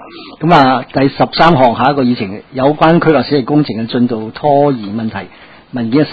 咁啊，第13項下一個議程有關區內小型工程嘅進度拖延問題，文件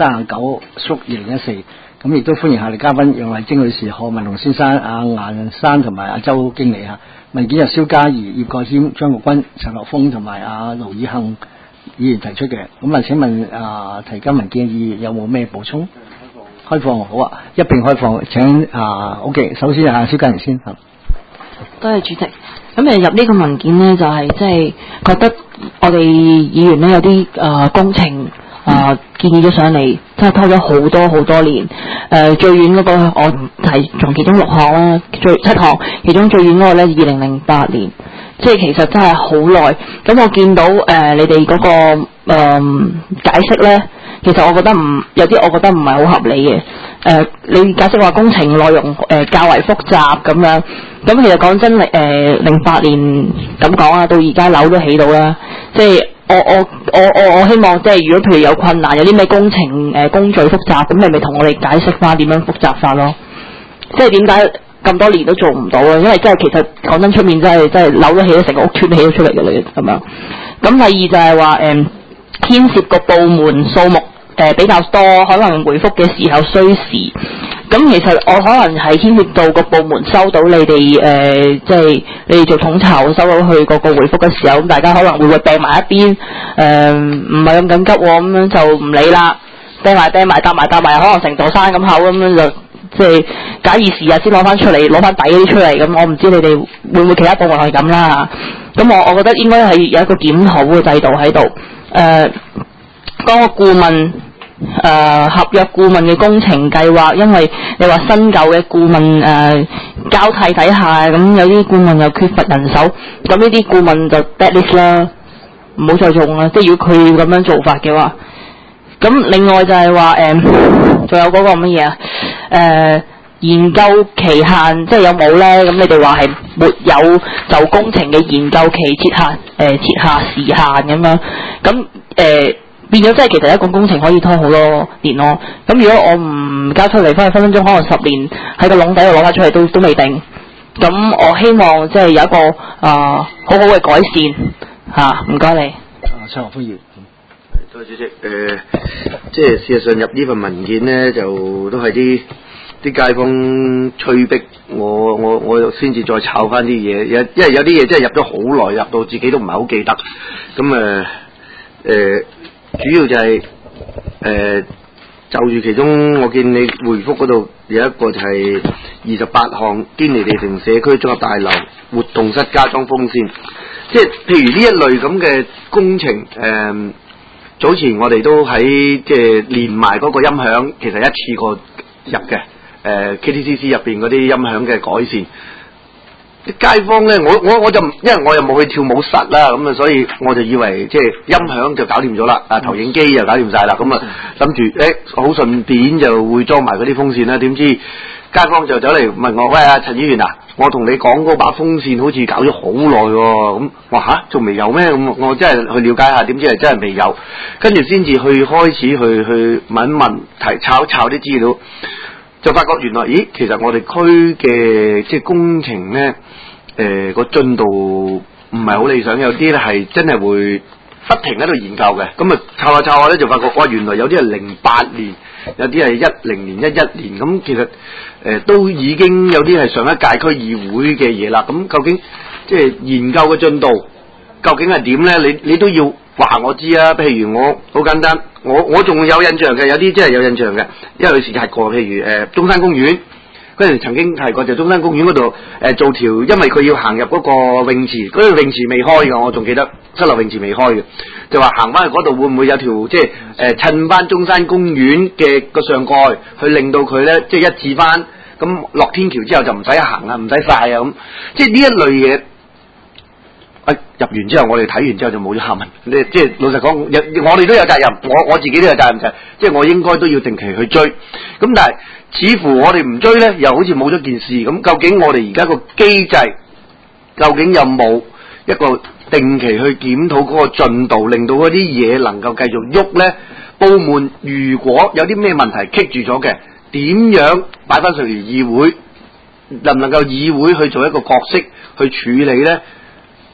39/2014。咁亦都歡迎下嚟嘉賓楊麗晶女士、何文龍先生、顏山同埋周經理嚇。文件由蕭嘉怡、葉國謙、張國軍、陳樂峰同埋盧以幸議員提出嘅。咁請問提交文件嘅議員有冇咩補充？開放好啊，一並開放。請OK， 首先蕭嘉怡先嚇。 多謝主席。咁入呢個文件呢，就係即係覺得我哋議員呢有啲工程建議咗上嚟，真係拖咗好多年。最遠嗰個我提從其中6項啦，7項，其中最遠嗰個呢2008年，即係其實真係好耐。咁我見到你哋嗰個解釋呢，其實我覺得有啲我覺得唔係好合理嘅。你解釋話工程內容較為複雜咁樣，咁其實講真08年咁講啊，到而家樓都起到啦，即係我希望即係如果譬如有困難，有啲咩工程工序複雜，咁你咪同我哋解釋翻點樣複雜法咯。即係點解咁多年都做唔到啊？因為真係其實講真，出面真係樓都起咗，成個屋邨都起咗出嚟嘅啦咁樣。咁第二就係話牽涉個部門數目比較多，可能回覆嘅時候需時。咁其實我可能係牽涉到個部門收到你哋即係你哋做統籌收到去個回覆嘅時候，咁大家可能會掟埋一邊，唔係咁緊急喎，咁樣就唔理啦，掟埋搭埋，可能成座山咁厚咁樣就即係假以時日先攞翻出嚟，攞翻底嗰啲出嚟。咁我唔知你哋會唔會其他部門係咁啦。咁我覺得應該係有一個檢討嘅制度喺度。嗰個顧問合約顧問嘅工程計劃，因為你話新舊嘅顧問交替底下，咁有啲顧問又缺乏人手，咁呢啲顧問就 dead list 啦，唔好再用啦。即係如果佢咁樣做法嘅話，咁另外就係話仲有嗰個乜嘢研究期限，即係有冇咧？咁你哋話係沒有就工程嘅研究期設下時限咁樣，咁變咗即係其實一個工程可以拖好多年咯。咁如果我唔交出嚟，分分鐘可能10年喺個籠底度攞翻出嚟都未定。咁我希望即係有一個好好嘅改善嚇，唔該你。 陳學鋒議員。 多謝主席。即係事實上入呢份文件呢，就都係啲街坊催逼我先至再炒翻啲嘢，因為有啲嘢真係入咗好耐，入到自己都唔係好記得。咁主要就係就住其中，我見你回覆嗰度有一個就係28項堅尼地城社區綜合大樓活動室加裝風扇，即係譬如呢一類咁嘅工程，早前我哋都喺即係連埋嗰個音響，其實一次過入嘅KTCC 入邊嗰啲音響嘅改善。啲街坊咧，我就因為我又冇去跳舞室啦，咁啊，所以我就以為即係音響就搞掂咗啦，投影機又搞掂晒啦，咁啊諗住好順便就會裝埋嗰啲風扇啦。點知街坊就走嚟問我：喂，陳議員啊，我同你講嗰把風扇好似搞咗好耐喎，咁我話仲未有咩？咁我真係去了解下，點知係真係未有，跟住先至去開始去問一問炒啲資料。就發覺原來，其實我哋區嘅即係工程咧，個進度唔係好理想，有啲咧係真係會不停喺度研究嘅。咁啊，抄下咧就發覺，哇，原來有啲係08年，有啲係10年、11年。咁其實都已經有啲係上一屆區議會嘅嘢啦。咁究竟即係研究嘅進度究竟係點咧？你都要話我知啊。譬如我好簡單。我仲有印象嘅，有啲真係有印象嘅，因為佢提過，譬如中山公園嗰陣曾經提過，就中山公園嗰度做條，因為佢要行入嗰個泳池，嗰個泳池未開嘅，我仲記得室內泳池未開嘅，就話行翻去嗰度會唔會有條即係襯翻中山公園嘅個上蓋，去令到佢咧即係一致翻，咁落天橋之後就唔使行啊，唔使曬啊咁，即係呢一類嘢。入完之後，我哋睇完之後就冇咗下文。即係老實講，我哋都有責任，我自己都有責任嘅，即係我應該都要定期去追。咁但係似乎我哋唔追呢，又好似冇咗件事。咁究竟我哋而家個機制究竟有冇一個定期去檢討嗰個進度，令到嗰啲嘢能夠繼續喐呢？部門如果有啲咩問題棘住咗嘅，點樣擺翻上嚟議會，能唔能夠議會去做一個角色去處理呢？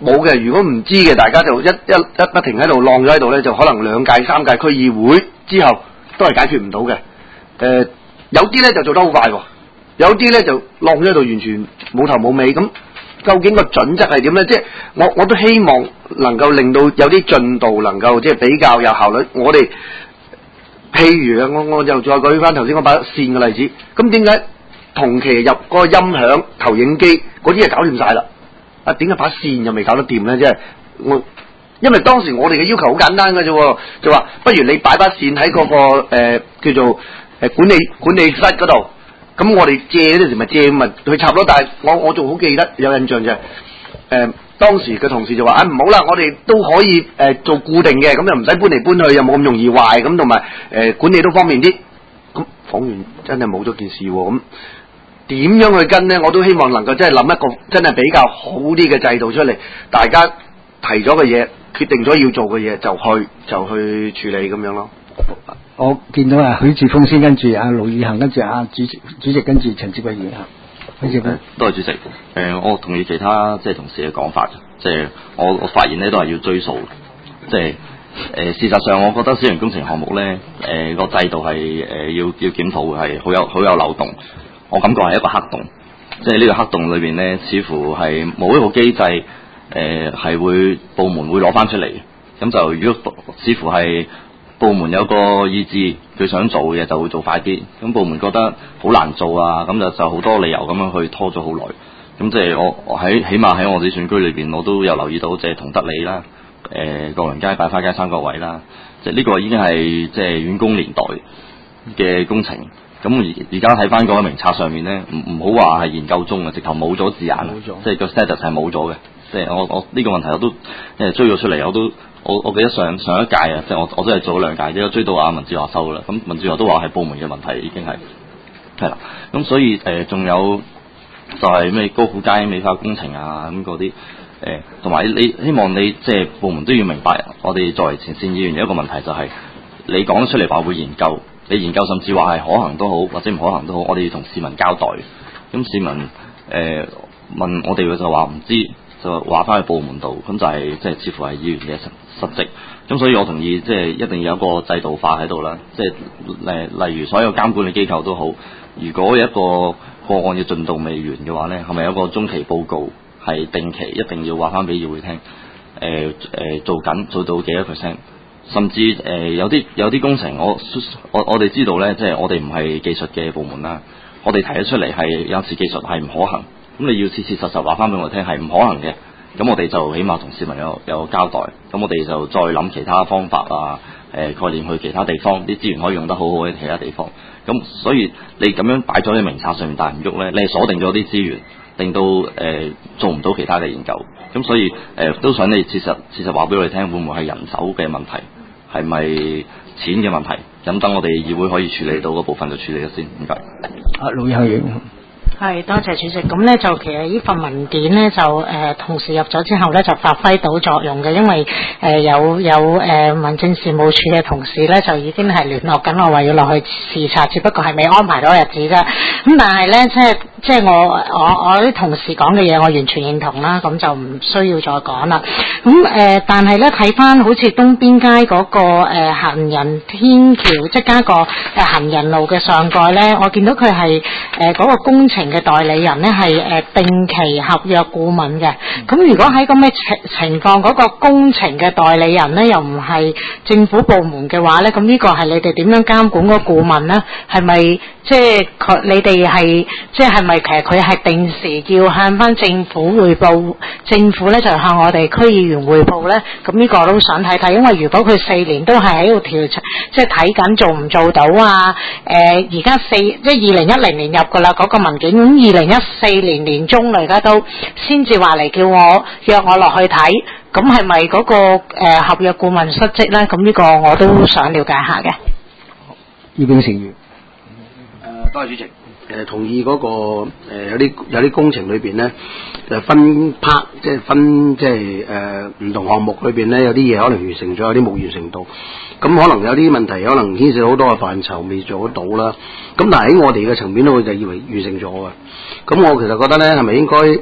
冇嘅，如果唔知嘅，大家就一不停喺度晾咗喺度咧，就可能2屆3屆區議會之後都係解決唔到嘅。有啲咧就做得好快喎，有啲咧就晾咗喺度，完全冇頭冇尾。咁究竟個準則係點咧？即係我都希望能夠令到有啲進度能夠即係比較有效率。我哋譬如啊，我就再舉翻頭先我把線嘅例子。咁點解同期入嗰個音響投影機嗰啲嘢搞掂晒啦？啊，點解把線又未搞得掂咧？即係因為當時我哋嘅要求好簡單嘅啫，就話不如你擺把線喺嗰個叫做管理室嗰度，咁我哋借嗰陣時咪借咪去插咯。但係我仲好記得有印象就係當時嘅同事就話唔好啦，我哋都可以做固定嘅，咁又唔使搬嚟搬去，又冇咁容易壞，咁同埋管理都方便啲。咁講完真係冇咗件事喎，咁點樣去跟呢？我都希望能夠真係諗一個真係比較好啲嘅制度出嚟，大家提咗嘅嘢，決定咗要做嘅嘢就去處理咁樣咯。 我見到許智峰先，跟住盧宇恒，跟住主席，跟住陳志偉議員許智峰。 多謝主席。我同意其他即係同事嘅講法，即係我發現咧都係要追溯，即係事實上，我覺得小型工程項目咧個制度係要檢討嘅，係好有漏洞。我感覺係一個黑洞，即係呢個黑洞裏邊咧，似乎係冇一個機制係會部門會攞翻出嚟。咁就如果似乎係部門有個意志，佢想做嘅嘢就會做快啲。咁部門覺得好難做啊，咁就好多理由咁樣去拖咗好耐。咁即係我起碼喺我哋選區裏邊，我都有留意到，即係同德里啦、國倫街、百花街、三角位啦，即係呢個已經係即係遠工年代嘅工程。咁而家睇翻嗰個名冊上面咧，唔好話係研究中嘅，直頭冇咗字眼，即係個 status 係冇咗嘅。即係我呢個問題我都追咗出嚟，我記得上一屆啊，即係我都係做咗2屆，即係追到文志華收啦。咁文志華都話係部門嘅問題，已經係啦。咁所以仲有就係咩高富街美化工程啊咁嗰啲同埋你希望你即係部門都要明白，我哋作為前線議員有一個問題就係你講得出嚟話會研究。你研究甚至話係可行都好，或者唔可行都好，我哋要同市民交代。咁市民問我哋就話唔知，就話翻去部門度，咁就係即係似乎係議員嘅失職。咁所以我同意，即係一定要有一個制度化喺度啦。即係例如所有監管嘅機構都好，如果有一個個案嘅進度未完嘅話咧，係咪有一個中期報告係定期一定要話翻俾議會聽？做到幾多 %？甚至有啲工程，我哋知道咧，即係我哋唔係技術嘅部門啦，我哋提咗出嚟係有時技術係唔可行，咁你要切切實實話翻俾我聽係唔可行嘅，咁我哋就起碼同市民有交代，咁我哋就再諗其他方法啊，概念去其他地方，啲資源可以用得好好喺其他地方，咁所以你咁樣擺咗喺名冊上面，但係唔喐咧，你係鎖定咗啲資源，令到做唔到其他嘅研究。咁所以都想你切實話俾我哋聽，會唔會係人手嘅問題，係咪錢嘅問題？咁等我哋議會可以處理到嗰部分就處理咗先。唔該。 盧議員。 係，多謝主席。咁咧就其實呢份文件咧就同時入咗之後咧就發揮到作用嘅，因為有民政事務處嘅同事咧就已經係聯絡緊我話要落去視察，只不過係未安排到日子啫。咁但係咧即係我啲同事講嘅嘢，我完全認同啦，咁就唔需要再講啦。咁但係咧睇翻好似東邊街嗰個行人天橋，即係加個行人路嘅上蓋咧，我見到佢係嗰個工程嘅代理人咧係定期合約顧問嘅。咁如果喺咁嘅情況，嗰個工程嘅代理人咧又唔係政府部門嘅話咧，咁呢個係你哋點樣監管嗰個顧問咧？係咪即係你哋係即係咪其實佢係定時要向翻政府匯報，政府咧就向我哋區議員匯報咧？咁呢個我都想睇睇，因為如果佢4年都係喺度調查，即係睇緊做唔做到啊？而家即係2010年入噶啦嗰個文件，咁2014年年中嚟，而家都先至話嚟叫我約我落去睇，咁係咪嗰個合約顧問失職咧？咁呢個我都想了解下嘅。 葉炳成員。 多謝主席。同意嗰個有啲工程裏邊咧，就分 part， 即係分唔同項目裏邊咧，有啲嘢可能完成咗，有啲冇完成到。咁可能有啲問題，可能牽涉好多嘅範疇未做得到啦。咁但係喺我哋嘅層面咧，我就以為完成咗嘅。咁我其實覺得咧，係咪應該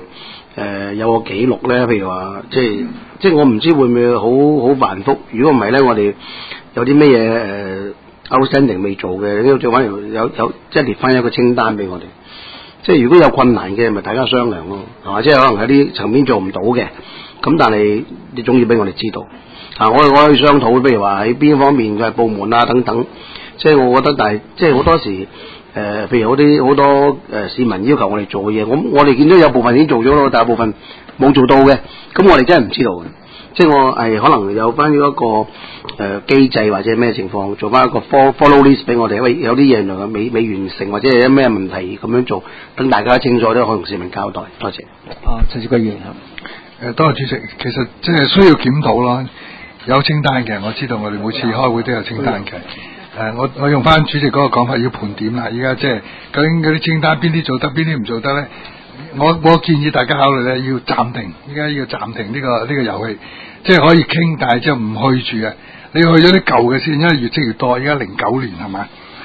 有個記錄咧，譬如話即係我唔知會唔會好繁複。如果唔係咧，我哋有啲咩嘢outstanding 未做嘅，呢最緊要有即係列翻一個清單俾我哋。即係如果有困難嘅，咪大家商量咯，係嘛？即係可能喺啲層面做唔到嘅，咁但係你總要俾我哋知道。我可以商討，譬如話喺邊方面嘅部門啊等等。即係我覺得，但係即係好多時譬如好多市民要求我哋做嘅嘢，我哋見到有部分已經做咗咯，大部分冇做到嘅，咁我哋真係唔知道嘅。即係我係可能有翻一個機制或者咩情況，做翻一個 follow list 俾我哋，因為有啲嘢原來未完成，或者係有咩問題咁樣做，等大家清楚都可以同市民交代。多謝。 陳志貴議員多謝主席。其實即係需要檢討咯，有清單嘅，我知道我哋每次開會都有清單嘅。我用翻主席嗰個講法，要盤點啦。而家即係究竟嗰啲清單邊啲做得，邊啲唔做得咧？我建議大家考慮咧，要暫停，依家要暫停呢個遊戲，即係可以傾，但係即係唔去住嘅。你去咗啲舊嘅先，因為越積越多。而家09年係嘛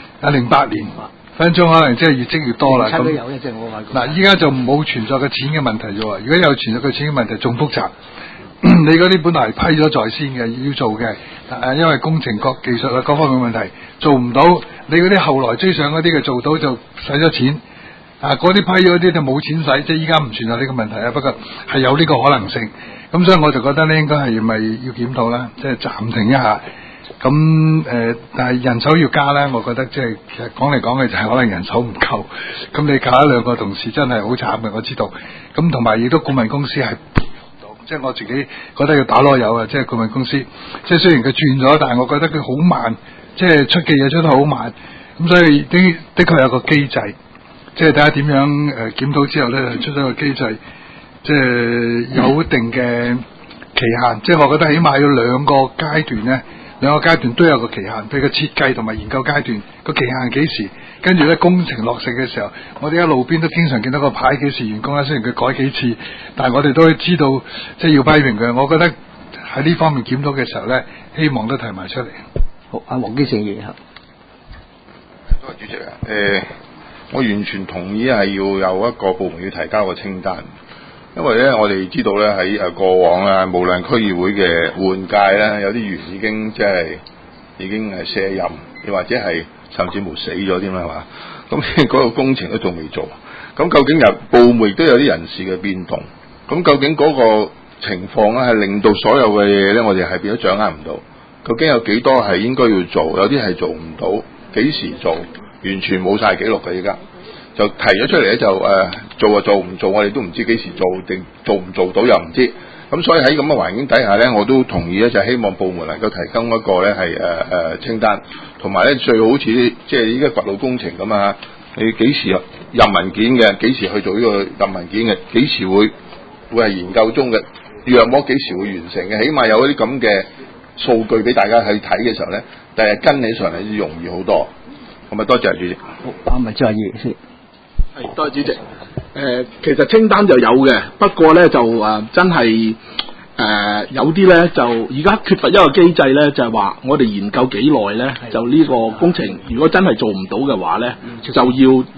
，08年分鐘可能即係越積越多啦。咁嗱，依家就冇存在嘅錢嘅問題啫喎。如果有存在嘅錢嘅問題，仲複雜。你嗰啲本來批咗在先嘅要做嘅，因為工程技術啊各方面問題做唔到，你嗰啲後來追上嗰啲嘅做到就使咗錢。嗰啲批咗啲就冇錢使，即係依家唔存在呢個問題啊。不過係有呢個可能性，咁所以我就覺得咧，應該係咪要檢討啦，即係暫停一下。咁但係人手要加咧，我覺得即係其實講嚟講去就係可能人手唔夠。咁你加一兩個同事真係好慘嘅，我知道。咁同埋亦都顧問公司係即係我自己覺得要打籮柚啊！即係顧問公司，即係雖然佢轉咗，但係我覺得佢好慢，即係出嘅嘢出得好慢。咁所以的確有個機制。即係睇下點樣檢討之後咧，出咗個機制，即係有一定嘅期限。即係我覺得起碼要兩個階段咧，兩個階段都有個期限。譬如個設計同埋研究階段個期限係幾時？跟住咧工程落成嘅時候，我哋喺路邊都經常見到個牌幾時完工啦。雖然佢改幾次，但係我哋都知道即係要批評佢。我覺得喺呢方面檢討嘅時候咧，希望都提埋出嚟。 好，阿黃基誠議員。 多謝主席啊。我完全同意係要有一個部門要提交個清單，因為咧我哋知道咧喺過往啊，無論區議會嘅換屆咧，有啲議員已經係卸任，又或者係甚至乎死咗添啦，係嘛？咁嗰個工程都仲未做，咁究竟部門亦都有啲人事嘅變動，咁究竟嗰個情況咧係令到所有嘅嘢咧，我哋係變咗掌握唔到，究竟有幾多係應該要做，有啲係做唔到，幾時做？完全冇晒記錄嘅，而家就提咗出嚟咧，就做啊做唔做，我哋都唔知幾時做定做唔做到又唔知。咁所以喺咁嘅環境底下咧，我都同意咧，就希望部門能夠提供一個咧係清單，同埋咧最好似即係依家掘路工程咁啊，你幾時入文件嘅，幾時去做呢個入文件嘅，幾時會係研究中嘅，約莫幾時會完成嘅，起碼有一啲咁嘅數據俾大家去睇嘅時候咧，第日跟起上嚟就容易好多。咁啊，多謝主席。 好，文志華議員先。 係，多謝主席。其實清單就有嘅，不過咧就真係有啲咧就而家缺乏一個機制咧，就係話我哋研究幾耐咧，就呢個工程如果真係做唔到嘅話咧，就要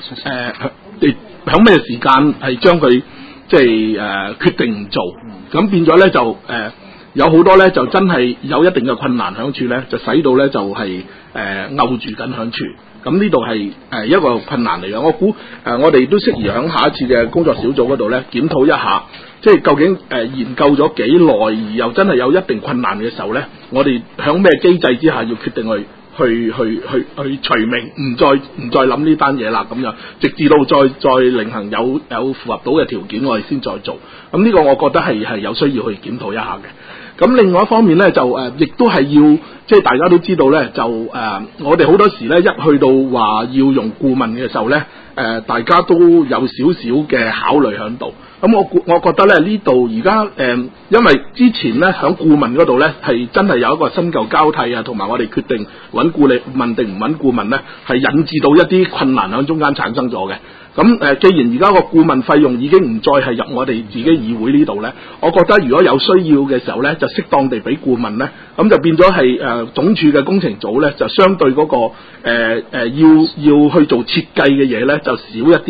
響咩時間係將佢即係決定唔做，咁變咗咧就有好多咧就真係有一定嘅困難響處咧，就使到咧就係勾住緊響處。咁呢度係一個困難嚟嘅，我估我哋都適宜喺下一次嘅工作小組嗰度咧檢討一下，即係究竟研究咗幾耐，而又真係有一定困難嘅時候咧，我哋喺咩機制之下要決定去除名，唔再諗呢單嘢啦，咁樣直至到再另行有符合到嘅條件，我哋先再做。咁呢個我覺得係有需要去檢討一下嘅。咁另外一方面咧，就亦都係要即係大家都知道咧，就我哋好多時咧一去到話要用顧問嘅時候咧，大家都有少少嘅考慮喺度。咁我覺得咧呢度而家因為之前咧喺顧問嗰度咧係真係有一個新舊交替啊，同埋我哋決定揾顧問定唔揾顧問咧，係引致到一啲困難喺中間產生咗嘅。咁既然而家個顧問費用已經唔再係入我哋自己議會呢度咧，我覺得如果有需要嘅時候咧，就適當地俾顧問咧，咁就變咗係總署嘅工程組咧，就相對嗰個要去做設計嘅嘢咧，就少一啲咧。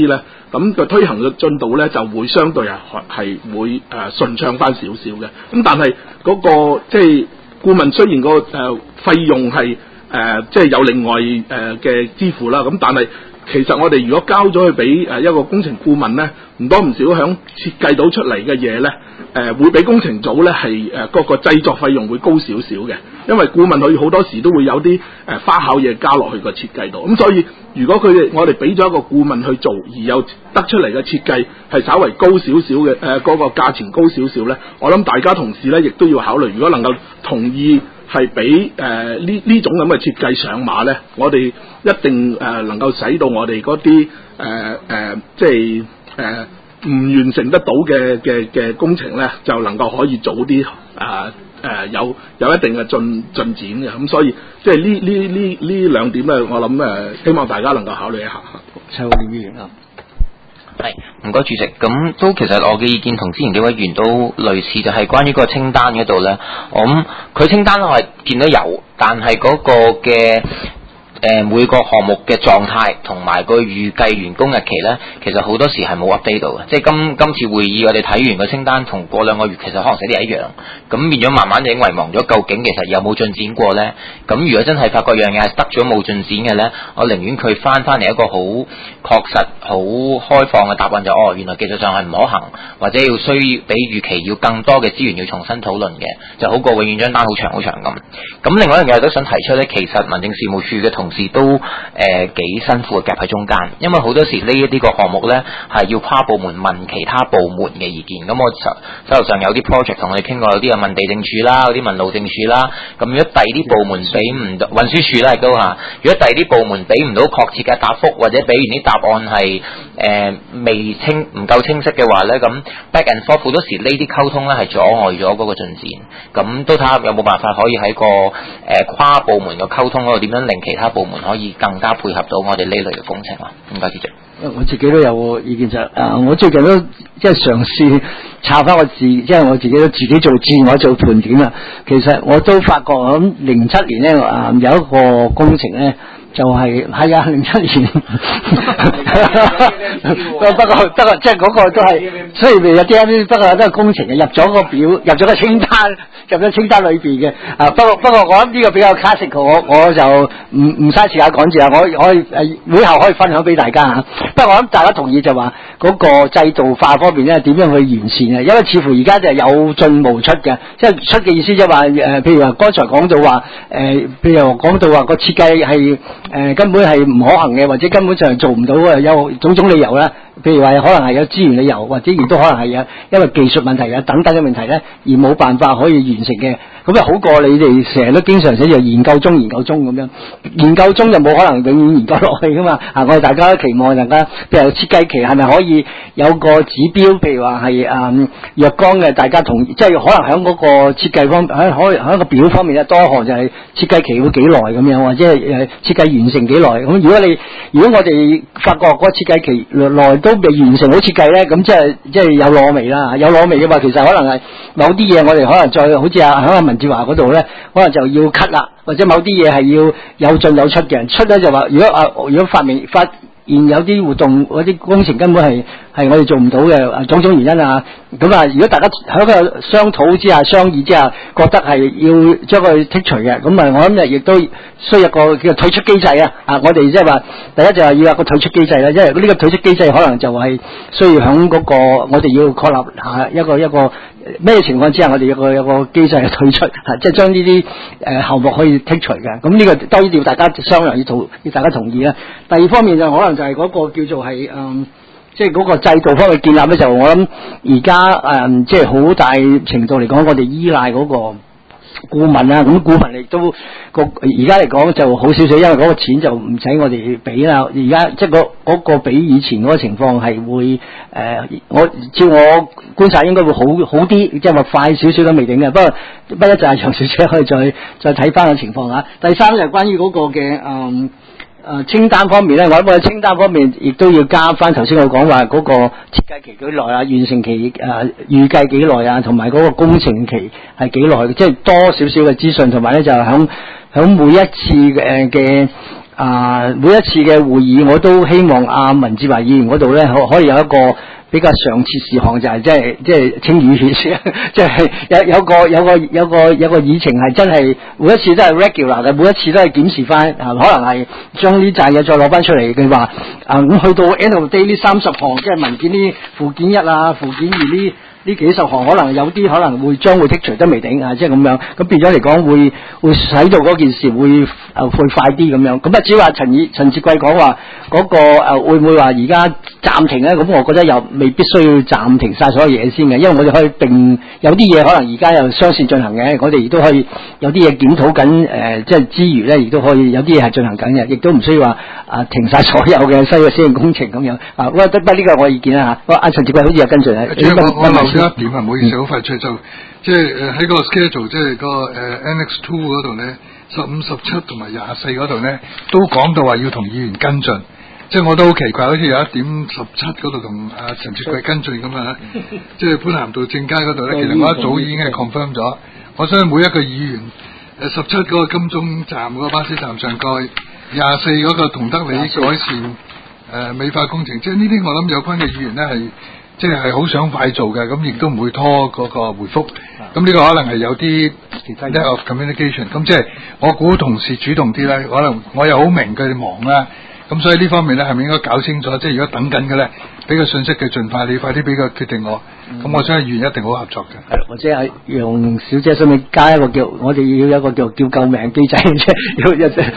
咁個推行嘅進度咧就會相對係會順暢翻少少嘅。咁但係嗰個即係顧問雖然個費用係即係有另外嘅支付啦，咁但係其實我哋如果交咗去俾一個工程顧問咧，唔多唔少響設計到出嚟嘅嘢咧，會比工程組咧係嗰個製作費用會高少少嘅，因為顧問佢好多時都會有啲花巧嘢加落去個設計度，咁所以如果我哋俾咗一個顧問去做，而又得出嚟嘅設計係稍為高少少嘅，嗰個價錢高少少咧，我諗大家同事咧亦都要考慮，如果能夠同意係俾呢種咁嘅設計上馬咧，我哋一定能夠使到我哋嗰啲即係唔完成得到嘅工程咧，就能夠可以早啲有一定嘅進展嘅。咁所以即係呢兩點咧，我諗希望大家能夠考慮一下。 蔡浩年議員啊。 係，唔該主席。咁都其實我嘅意見同之前幾位議員都類似，就係關於個清單嗰度咧。我諗佢清單我係見到有，但係嗰個嘅每個項目嘅狀態同埋個預計完工日期咧，其實好多時係冇 update 到嘅。即係今次會議我哋睇完個清單，同過2個月其實可能寫啲一樣，咁變咗慢慢已經遺忘咗，究竟其實有冇進展過咧？咁如果真係發覺樣嘢係得咗冇進展嘅咧，我寧願佢翻嚟一個好確實、好開放嘅答案，就原來技術上係唔可行，或者需要比預期要更多嘅資源要重新討論嘅，就好過永遠張單好長好長咁。咁另外一樣嘢我都想提出咧，其實民政事務處嘅同事都幾辛苦嘅夾喺中間，因為好多時呢一啲個項目咧係要跨部門問其他部門嘅意見。咁我手頭上有啲 project 同我哋傾過，有啲問地政處啦，有啲問路政處啦。咁如果第二啲部門俾唔到運輸處啦亦都嚇，如果第二啲部門俾唔到確切嘅答覆，或者俾完啲答案係唔夠清晰嘅話咧，咁 back and forth 好多時呢啲溝通咧係阻礙咗嗰個進展。咁都睇下有冇辦法可以喺個跨部門嘅溝通嗰度點樣令其他部門可以更加配合到我哋呢類嘅工程啊？唔該，主席。 我自己都有個意見就我最近都即係嘗試查翻即係我自己都自己做自我做盤點啊。其實我都發覺我諗07年咧有一個工程咧。就係07年，不過即係嗰個都係，雖然未有 DMV， 不過都係工程嘅，入咗個表，入咗個清單裏邊嘅。不過我諗呢個比較 classic， 我就唔嘥時間講住啊，我可以會後可以分享俾大家嚇。不過我諗大家同意就話嗰個制度化方面咧點樣去完善啊？因為似乎而家就係有進無出嘅，即係出嘅意思即係話譬如話剛才講到話譬如講到話個設計係。根本係唔可行嘅，或者根本上做唔到嘅，有種種理由啦。譬如話可能係有資源理由，或者亦都可能係因為技術問題啊等等嘅問題咧，而冇辦法可以完成嘅。咁就好過你哋成日都經常寫住研究中咁樣，研究中就冇可能永遠研究落去噶嘛。我哋大家都期望大家，譬如設計期係咪可以有個指標，譬如話係若干嘅，大家同意，即係可能喺嗰個設計方喺一個表方面咧，多一項就係設計期會幾耐咁樣，或者係設計完成幾耐。咁如果我哋發覺嗰個設計期內都未完成好設計咧，咁即係有攞味啦。有攞味嘅話，其實可能係某啲嘢我哋可能再好似喺阿文志華嗰度咧，可能就要 cut 啦，或者某啲嘢係要有進有出嘅。出咧就話，如果發現有啲活動嗰啲工程根本係我哋做唔到嘅，種種原因啊。咁如果大家喺個商討之下、商議之下，覺得係要將佢剔除嘅，咁我諗亦都需要個叫退出機制啊。我哋即係話，第一就係要有個退出機制啦，因為呢個退出機制可能就係需要響嗰個我哋要確立下一個咩情況之下，我哋有個機制去退出，即係將呢啲項目可以剔除嘅。咁呢個當然要大家商量，要大家同意啦。第二方面就可能就係嗰個叫做係即係嗰個制度方面建立咧，就我諗而家即係好大程度嚟講，我哋依賴嗰個顧問啦。咁顧問亦都而家嚟講就好少少，因為嗰個錢就唔使我哋俾啦。而家即係嗰個比以前嗰個情況係會照我觀察應該會好啲，即係話快少少都未定嘅。不過就係長少少可以再睇翻個情況嚇。第三就係關於嗰個嘅清單方面咧，我諗喺清單方面亦都要加翻頭先我講話嗰個設計期幾耐啊，完成期預計幾耐啊，同埋嗰個工程期係幾耐，即係多少少嘅資訊，同埋咧就響每一次嘅每一次嘅會議，我都希望文志華議員嗰度咧可以有一個比較常設事項，就係即係清淤血，即係有個議程係真係每一次都係 regular 嘅，每一次都係檢視翻，可能係將呢扎嘢再攞翻出嚟嘅話，咁去到 end of day 呢30項，即係文件呢附件1附件2呢幾十項，可能有啲可能會將會剔除都未定即係咁樣，咁變咗嚟講會使到嗰件事會快啲咁樣。咁只要話陳志貴講話嗰個會唔會話而家暫停咧？咁我覺得又未必需要暫停晒所有嘢先嘅，因為我哋可以定有啲嘢可能而家又雙線進行嘅，我哋亦都可以有啲嘢檢討緊即係之餘咧，亦都可以有啲嘢係進行緊嘅，亦都唔需要話停晒所有嘅西嘅小型工程咁樣。不過呢個我意見啦嚇。陳志貴好似有跟進一點唔好意思，好快脆就即係喺個 schedule， 即係個Annex 2嗰度咧，15、17同埋24嗰度咧，都講到話要同議員跟進。即係我都好奇怪，好似有1點17嗰度同陳志貴跟進咁啊！即係潘咸道正街嗰度咧，其實我一早已經係 confirm 咗。我相信每一個議員17嗰個金鐘站嗰個巴士站上蓋，24嗰個同德里改善美化工程，即係呢啲我諗有關嘅議員咧係。即係好想快做嘅，咁亦都唔會拖嗰個回覆。咁呢個可能係有啲 lack of communication。咁即係我估同事主動啲咧，可能我又好明佢哋忙啦。咁所以呢方面咧係咪應該搞清楚？即係如果等緊嘅咧，俾個信息佢盡快，你快啲俾個決定我。咁我相信議員一定好合作嘅。係，或者係楊小姐，想唔想加一個我哋要有一個叫救命機制啫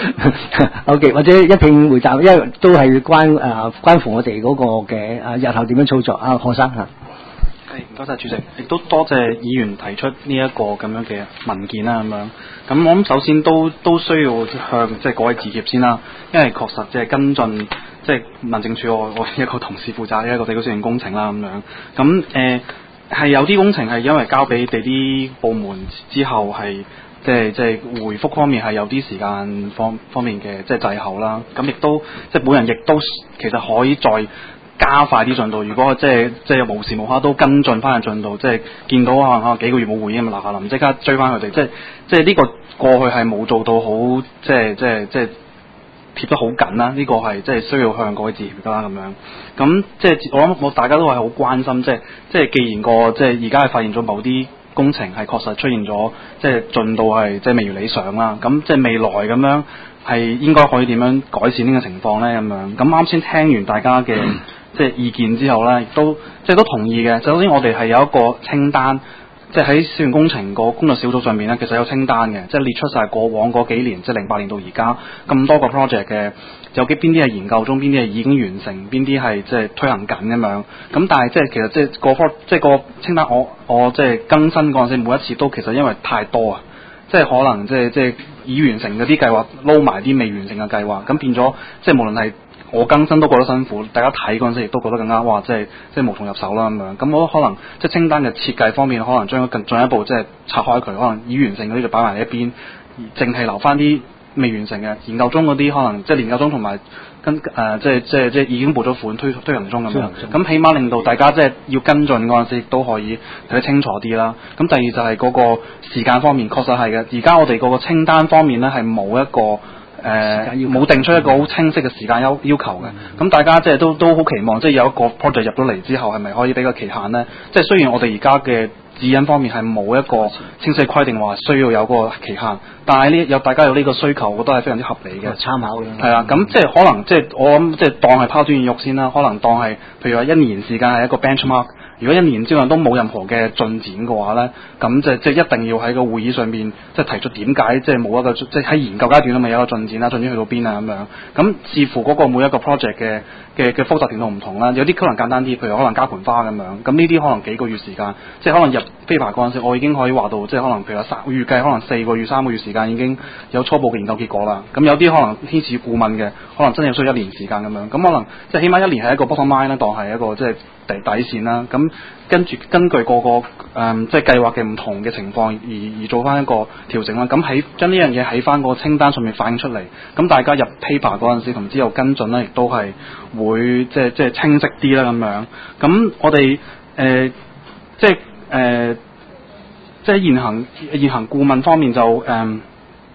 ？OK， 或者一併回答，因為都係關乎我哋嗰個嘅日後點樣操作。何生嚇。 係，唔該曬主席，亦都多謝議員提出呢一個咁樣嘅文件啦，咁樣。咁我諗首先都需要向即係各位致歉先啦，因為確實即係跟進即係民政處我一個同事負責呢一個地區小型工程啦，咁樣。咁係有啲工程係因為交俾地啲部門之後係即係回覆方面係有啲時間方面嘅即係滯後啦。咁亦都即係本人亦都其實可以再加快啲進度，如果即係無時無刻都跟進翻嘅進度，即係見到可能幾個月冇回應咁，嗱臨即刻追翻佢哋，即係呢個過去係冇做到好，即係貼得好緊啦。呢個係即係需要向各位致歉㗎啦咁樣。咁即係我諗大家都係好關心，即係既然即係而家係發現咗某啲工程係確實出現咗，即係進度係即係未如理想啦。咁即係未來咁樣係應該可以點樣改善呢個情況咧？咁樣咁啱先聽完大家嘅即係意見之後咧，亦都即係都同意嘅。就好似我哋係有一個清單，即係喺小型工程個工作小組上面咧，其實有清單嘅，即係列出晒過往嗰幾年，即係08年到而家咁多個 project 嘅，有邊啲係研究中，邊啲係已經完成，邊啲係即係推行緊咁樣。咁但係即係其實即係個清單我即係更新嗰陣時，每一次都其實因為太多啊，即係可能即係已完成嗰啲計劃撈埋啲未完成嘅計劃，咁變咗即係無論係我更新都覺得辛苦，大家睇嗰陣時亦都覺得更加哇，即係無從入手啦咁樣。咁我覺得可能即係清單嘅設計方面，可能將更進一步即係拆開佢，可能已完成嗰啲就擺埋喺一邊，淨係留翻啲未完成嘅研究中嗰啲，可能即係研究中同埋即係已經撥咗款推行中咁樣。咁起碼令到大家即係要跟進嗰陣時，亦都可以睇得清楚啲啦。咁第二就係嗰個時間方面，確實係嘅。而家我哋嗰個清單方面咧係冇一個冇定出一個好清晰嘅時間要求嘅。咁大家即係都好期望，即係有一個 project 入咗嚟之後，係咪可以俾個期限咧？即係雖然我哋而家嘅指引方面係冇一個清晰規定話需要有個期限，但係大家有呢個需求，我覺得係非常之合理嘅。參考嘅係啦，咁即係可能即係我諗即係當係拋磚引玉先啦。可能當係譬如話1年時間係一個 benchmark。如果1年之內都冇任何嘅進展嘅話咧，咁即係一定要喺個會議上面即係提出點解即係冇一個即係喺研究階段都未有一個進展啦，進展去到邊啊咁樣。咁視乎嗰個每一個 project 嘅複雜程度唔同啦，有啲可能簡單啲，譬如可能加盆花咁樣。咁呢啲可能幾個月時間，即係可能入飛牌嗰陣時，我已經可以話到，即係可能譬如話預計可能4個月、3個月時間已經有初步嘅研究結果啦。咁有啲可能牽涉顧問嘅，可能真係需要1年時間咁樣。咁可能即係起碼1年係一個 bottom line 啦，當係一個即係底線啦。咁根據個即係計劃嘅唔同嘅情況而做翻一個調整啦。咁將呢樣嘢喺翻個清單上面反映出嚟，咁大家入 paper 嗰陣時同之後跟進咧，亦都係會即係清晰啲啦咁樣。咁我哋即係現行顧問方面就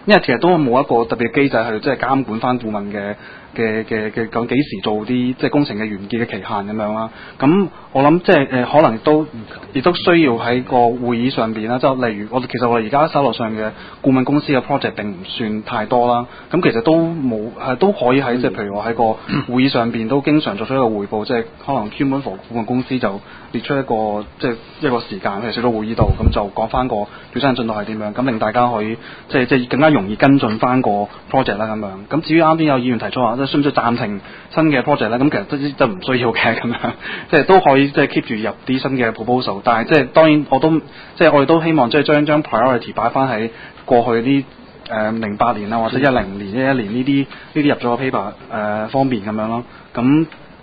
因為其實都冇一個特別嘅機制去即係監管翻顧問嘅究竟幾時做啲即係工程嘅完結嘅期限咁樣啦。咁我諗即係可能亦都需要喺個會議上邊啦，即係例如其實我哋而家手頭上嘅顧問公司嘅 project 並唔算太多啦。咁其實都可以喺即係譬如我喺個會議上邊都經常作出一個匯報，即係可能專門 for 顧問公司就列出一個即係一個時間喺小組會議度，咁就講翻個最新進度係點樣，咁令大家可以即係更加容易跟進翻個 project 啦咁樣。咁至於啱邊有議員提出話，即係需唔需要暫停新嘅 project 咧？咁其實都唔需要嘅咁樣，即係都可以即係 keep 住入啲新嘅 proposal。但係即係當然我哋都希望即係將 priority 擺翻喺過去啲08年啊或者10年、11年呢啲入咗個 paper 方面咁樣咯。咁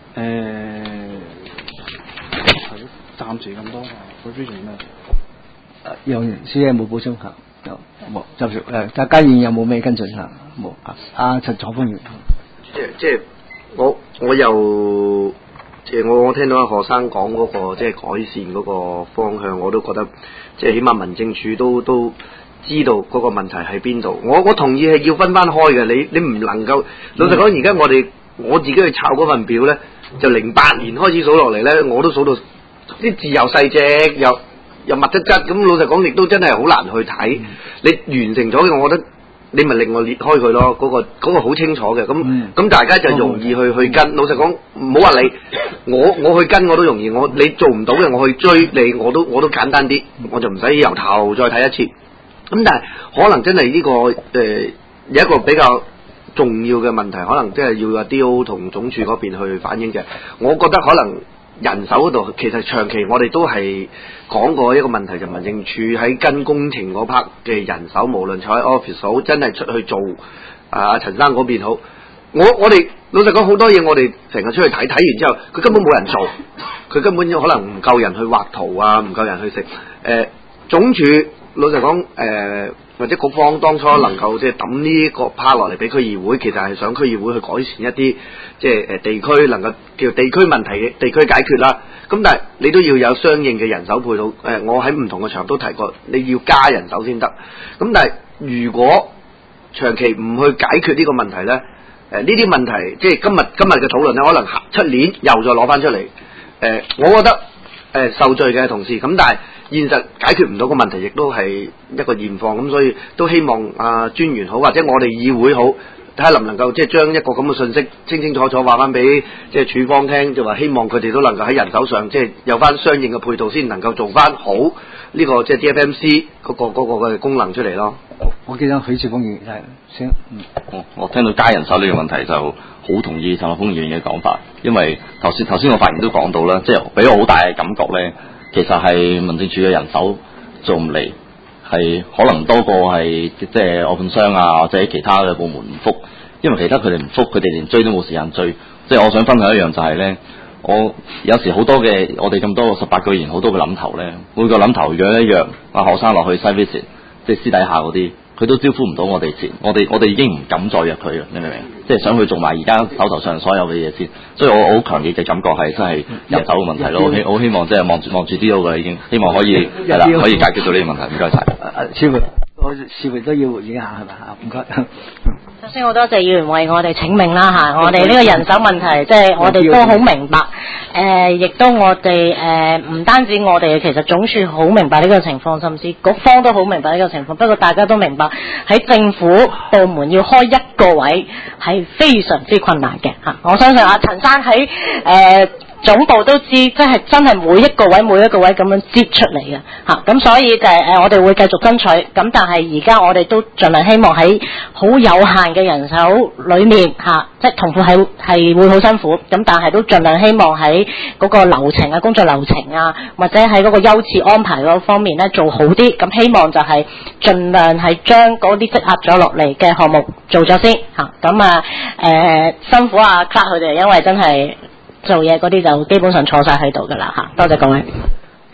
暫時咁多啊，佢之前咩？ 楊小姐冇補充下，冇就大家議有冇咩跟進下？冇啊，陳楚豐議員。 即係我又即係我聽到阿何生講嗰個即係改善嗰個方向，我都覺得即係起碼民政處都知道嗰個問題喺邊度。我同意係要分翻開嘅，你唔能夠老實講，而家我自己去抄嗰份表咧，就08年開始數落嚟咧，我都數到啲字又細隻又密質質，咁老實講亦都真係好難去睇。你完成咗嘅，我覺得你咪另外列開佢咯，嗰個好清楚嘅。咁大家就容易去跟。老實講，唔好話你，我去跟我都容易。你做唔到嘅，我去追你，我都簡單啲，我就唔使由頭再睇一次。咁但係可能真係呢個有一個比較重要嘅問題，可能即係要阿 DO 同總署嗰邊去反映嘅。我覺得可能人手嗰度其實長期我哋都係講過一個問題，就民政處喺跟工程嗰 part 嘅人手，無論坐喺 office 好，真係出去做陳生嗰邊好。我哋老實講好多嘢，我哋成日出去睇完之後，佢根本冇人做，佢根本可能唔夠人去畫圖啊，唔夠人去食。總署老實講或者局方當初能夠即係抌呢個 part 落嚟俾區議會，其實係想區議會去改善一啲即係地區能夠叫地區問題嘅地區解決啦。咁但係你都要有相應嘅人手配套。我喺唔同嘅場都提過，你要加人手先得。咁但係如果長期唔去解決呢個問題咧，呢啲問題即係今日嘅討論咧，可能出年又再攞翻出嚟。我覺得受罪嘅同事，咁但係現實解決唔到個問題，亦都係一個現況。咁所以都希望專員好，或者我哋議會好，睇下能唔能夠即係將一個咁嘅信息清清楚楚話翻俾即係處方聽，就話希望佢哋都能夠喺人手上即係有翻相應嘅配套，先能夠做翻好呢個即係 DFMC 嗰個嘅功能出嚟咯。 我記得許智峰議員係先。 我聽到加人手呢個問題就好同意陳學鋒議員嘅講法，因為頭先我發言都講到啦，即係俾我好大嘅感覺咧，其實係民政處嘅人手做唔嚟，係可能多過係即係外判商啊或者其他嘅部門唔覆，因為其他佢哋唔覆，佢哋連追都冇時間追。即係我想分享一樣就係咧，我有時好多嘅我哋咁多18個議員好多個諗頭咧，每個諗頭約一約學生落去 site visit， 即係私底下嗰啲，佢都招呼唔到我哋前，我哋已經唔敢再約佢啦，你明唔明？即係想去做埋而家手頭上所有嘅嘢先，所以我好強烈嘅感覺係真係人手嘅問題咯。我希望即係望住啲好嘅已經，希望可以係啦，可以解決到呢個問題。唔該晒。 超明，我視頻都要回應下係咪啊？唔該。 首先好多謝議員為我哋請命啦嚇，我哋呢個人手問題，即係我哋都好明白，亦都我哋唔單止我哋，其實總署好明白呢個情況，甚至局方都好明白呢個情況。不過大家都明白喺政府部門要開一個位係非常之困難嘅嚇。我相信阿陳生喺總部都知，即係真係每一個位咁樣擠出嚟嘅嚇，咁所以就係我哋會繼續爭取，咁但係而家我哋都盡量希望喺好有限嘅人手裏面嚇，即係同負係會好辛苦，咁但係都盡量希望喺嗰個流程啊、工作流程啊，或者喺嗰個優次安排嗰方面咧做好啲，咁希望就係盡量係將嗰啲積壓咗落嚟嘅項目做咗先嚇，咁辛苦啊 Clark 佢哋，因為真係做嘢嗰啲就基本上坐晒喺度㗎啦嚇，多謝各位。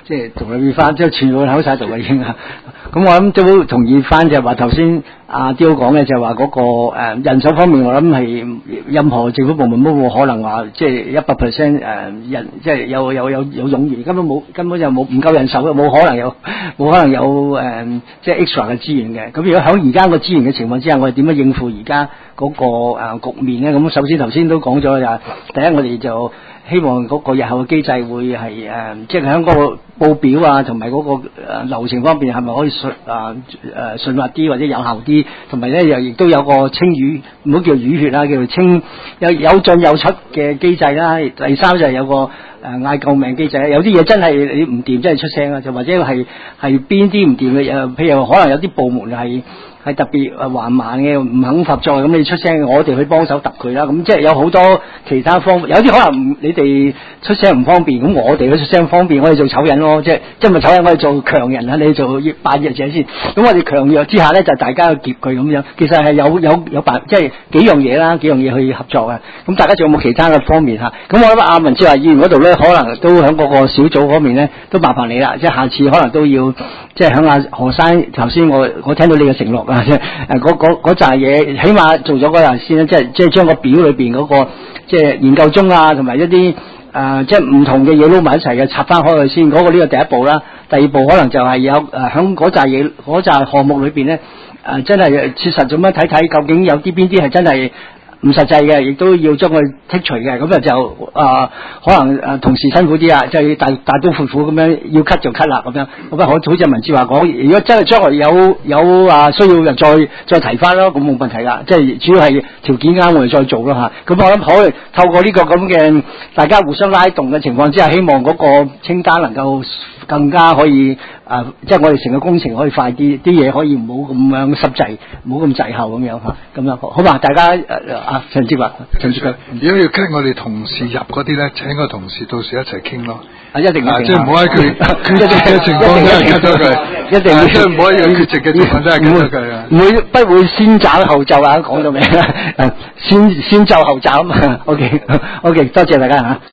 即係獨立翻，即係全部口晒度啦已經啊。咁我諗都同意翻，就係話頭先阿刁講嘅，就係話嗰個人手方面，我諗係任何政府部門都冇可能話即係100%人，即係有冗餘，根本就冇唔夠人手嘅，冇可能有即係 extra 嘅資源嘅。咁如果喺而家個資源嘅情況之下，我哋點樣應付而家嗰個局面咧？咁首先頭先都講咗就係第一，我哋就希望嗰個日後嘅機制會係即係喺嗰個報表啊，同埋嗰個流程方面係咪可以順滑啲或者有效啲，同埋咧又亦都有個清淤，唔好叫淤血啦，叫做清有進有出嘅機制啦。第三就係有個嗌救命機制，有啲嘢真係你唔掂，真係出聲啊！就或者係邊啲唔掂嘅，譬如可能有啲部門係特別緩慢嘅，唔肯合作，咁你出聲，我哋去幫手揼佢啦。咁即係有好多其他方，有啲可能你哋出聲唔方便，咁我哋去出聲方便，我哋做醜人咯，即係唔係醜人，我哋做強人啊，你做扮弱者先。咁我哋強弱之下咧，就大家去劫佢咁樣。其實係有辦，即係幾樣嘢去合作啊。咁大家仲有冇其他嘅方面嚇？咁我諗阿文志華議員嗰度咧，可能都喺嗰個小組方面咧，都麻煩你啦。即係下次可能都要，即係響阿何生頭先，我聽到你嘅承諾。即係嗰扎嘢，起碼做咗嗰陣先啦，即係將個表裏邊嗰個即係研究中啊，同埋一啲即係唔同嘅嘢撈埋一齊嘅拆翻開去先，嗰個呢個第一步啦。第二步可能就係有響嗰扎嘢嗰扎項目裏邊咧真係切實咁樣睇睇，究竟有邊啲係真係唔實際嘅，亦都要將佢剔除嘅，咁就可能同事辛苦啲啊，即係大刀闊斧咁樣要 cut 就 cut 啦咁樣。咁好似文志華講，如果真係將來有需要就再提翻咯，咁冇問題噶。即係主要係條件啱，我哋再做咯嚇。咁我諗可以透過呢個咁嘅大家互相拉動嘅情況之下，希望嗰個清單能夠更加可以即係我哋成個工程可以快啲，啲嘢可以唔好咁樣濕滯，唔好咁滯後咁樣嚇。咁樣好嘛？大家陳志華， 如果要傾我哋同事入嗰啲咧，請個同事到時一齊傾咯。 一定即係唔好喺佢缺席嘅情況都係 cut 咗佢， 一定要即係唔可以有缺席嘅情況都係 cut 咗佢啊！ 不會先斬後奏啊！講到未？先奏後斬啊！OK，多謝大家嚇。